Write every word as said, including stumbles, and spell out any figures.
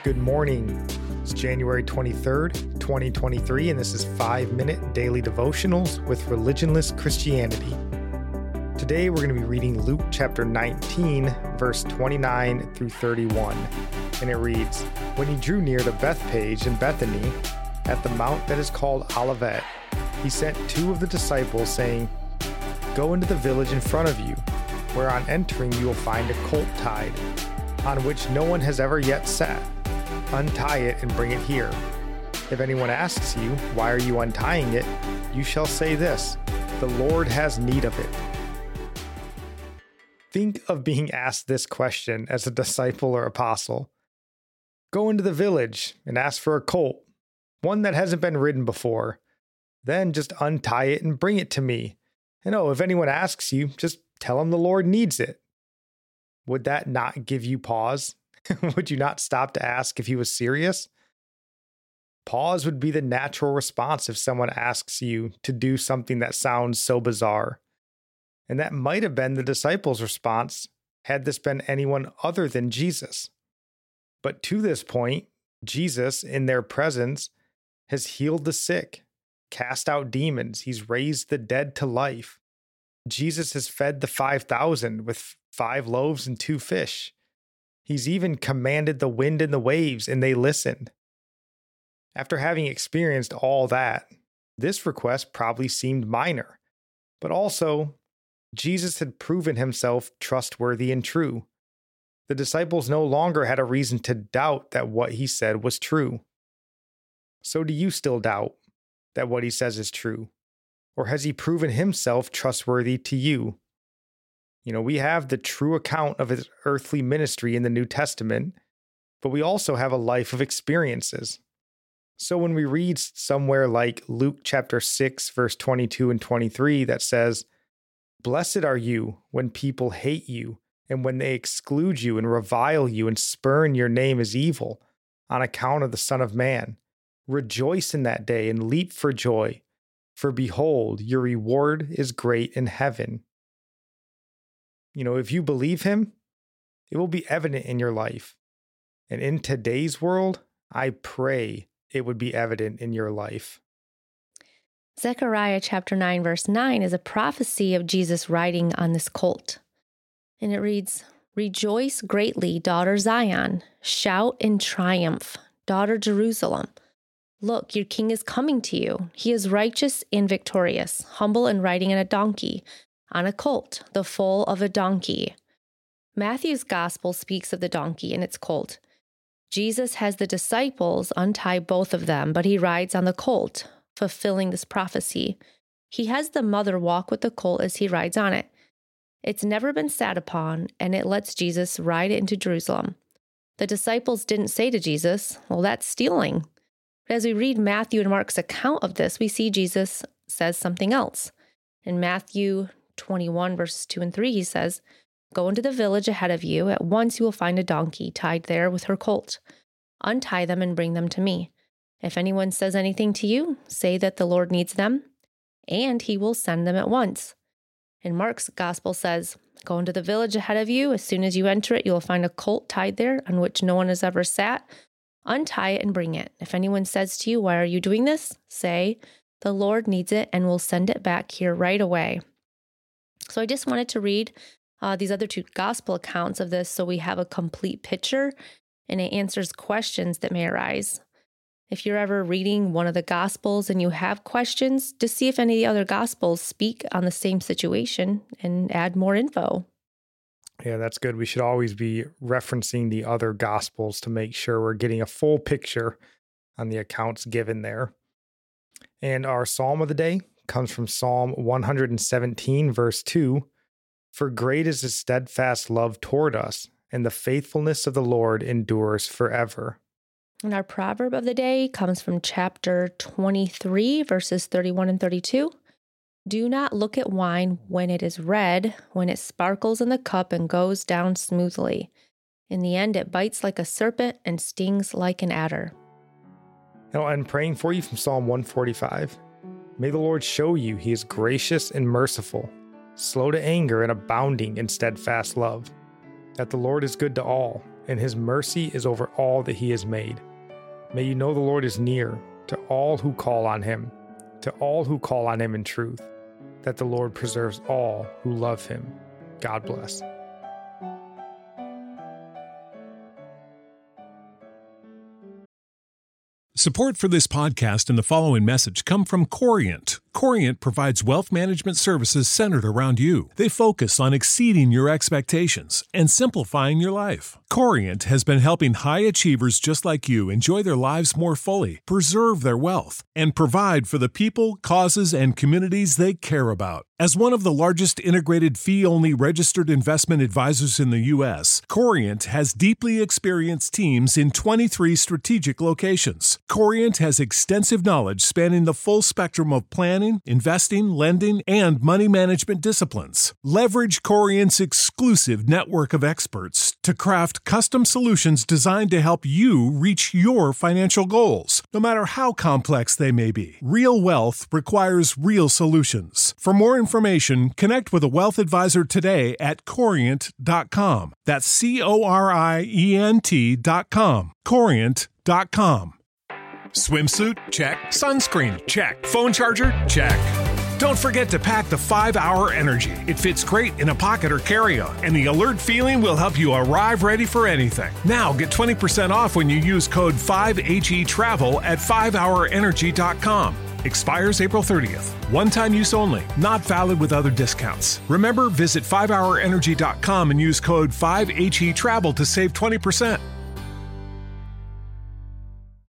Good morning. It's January twenty-third, twenty twenty-three, and this is five minute Daily Devotionals with Religionless Christianity. Today we're going to be reading Luke chapter nineteen, verse twenty-nine through thirty-one, and it reads, When he drew near to Bethphage in Bethany, at the mount that is called Olivet, he sent two of the disciples, saying, Go into the village in front of you, where on entering you will find a colt tied, on which no one has ever yet sat. Untie it and bring it here. If anyone asks you, why are you untying it? You shall say this, the Lord has need of it. Think of being asked this question as a disciple or apostle. Go into the village and ask for a colt, one that hasn't been ridden before. Then just untie it and bring it to me. And oh, if anyone asks you, just tell him the Lord needs it. Would that not give you pause? Would you not stop to ask if he was serious? Pause would be the natural response if someone asks you to do something that sounds so bizarre. And that might have been the disciples' response had this been anyone other than Jesus. But to this point, Jesus, in their presence, has healed the sick, cast out demons. He's raised the dead to life. Jesus has fed the five thousand with five loaves and two fish. He's even commanded the wind and the waves, and they listened. After having experienced all that, this request probably seemed minor. But also, Jesus had proven himself trustworthy and true. The disciples no longer had a reason to doubt that what he said was true. So do you still doubt that what he says is true? Or has he proven himself trustworthy to you? You know, we have the true account of his earthly ministry in the New Testament, but we also have a life of experiences. So when we read somewhere like Luke chapter six, verse twenty-two and twenty-three that says, Blessed are you when people hate you, and when they exclude you and revile you and spurn your name as evil on account of the Son of Man. Rejoice in that day and leap for joy, for behold, your reward is great in heaven. You know, if you believe him, it will be evident in your life. And in today's world, I pray it would be evident in your life. Zechariah chapter nine, verse nine is a prophecy of Jesus riding on this colt. And it reads, Rejoice greatly, daughter Zion. Shout in triumph, daughter Jerusalem. Look, your king is coming to you. He is righteous and victorious, humble and riding on a donkey, on a colt, the foal of a donkey. Matthew's gospel speaks of the donkey and its colt. Jesus has the disciples untie both of them, but he rides on the colt, fulfilling this prophecy. He has the mother walk with the colt as he rides on it. It's never been sat upon, and it lets Jesus ride it into Jerusalem. The disciples didn't say to Jesus, well, that's stealing. But as we read Matthew and Mark's account of this, we see Jesus says something else. In Matthew twenty-one, verses two and three, he says, Go into the village ahead of you. At once you will find a donkey tied there with her colt. Untie them and bring them to me. If anyone says anything to you, say that the Lord needs them, and he will send them at once. And Mark's gospel says, Go into the village ahead of you. As soon as you enter it, you will find a colt tied there on which no one has ever sat. Untie it and bring it. If anyone says to you, Why are you doing this? Say, the Lord needs it, and we'll send it back here right away. So I just wanted to read uh, these other two gospel accounts of this so we have a complete picture, and it answers questions that may arise. If you're ever reading one of the gospels and you have questions, just see if any of the other gospels speak on the same situation and add more info. Yeah, that's good. We should always be referencing the other gospels to make sure we're getting a full picture on the accounts given there. And our psalm of the day comes from Psalm one seventeen, verse two. For great is his steadfast love toward us, and the faithfulness of the Lord endures forever. And our proverb of the day comes from chapter twenty-three, verses thirty-one and thirty-two. Do not look at wine when it is red, when it sparkles in the cup and goes down smoothly. In the end, it bites like a serpent and stings like an adder. And I'm praying for you from Psalm one forty-five. May the Lord show you he is gracious and merciful, slow to anger and abounding in steadfast love, that the Lord is good to all, and his mercy is over all that he has made. May you know the Lord is near to all who call on him, to all who call on him in truth, that the Lord preserves all who love him. God bless. Support for this podcast and the following message come from Corient. Corient provides wealth management services centered around you. They focus on exceeding your expectations and simplifying your life. Corient has been helping high achievers just like you enjoy their lives more fully, preserve their wealth, and provide for the people, causes, and communities they care about. As one of the largest integrated fee-only registered investment advisors in the U S, Corient has deeply experienced teams in twenty-three strategic locations. Corient has extensive knowledge spanning the full spectrum of planning, investing, lending, and money management disciplines. Leverage Corient's exclusive network of experts to craft custom solutions designed to help you reach your financial goals, no matter how complex they may be. Real wealth requires real solutions. For more information, connect with a wealth advisor today at corient dot com. That's C O R I E N T dot com. corient dot com. Swimsuit? Check. Sunscreen? Check. Phone charger? Check. Don't forget to pack the five hour Energy. It fits great in a pocket or carry-on, and the alert feeling will help you arrive ready for anything. Now get twenty percent off when you use code five H E travel at five hour energy dot com. Expires April thirtieth. One-time use only. Not valid with other discounts. Remember, visit five hour energy dot com and use code five H E travel to save twenty percent.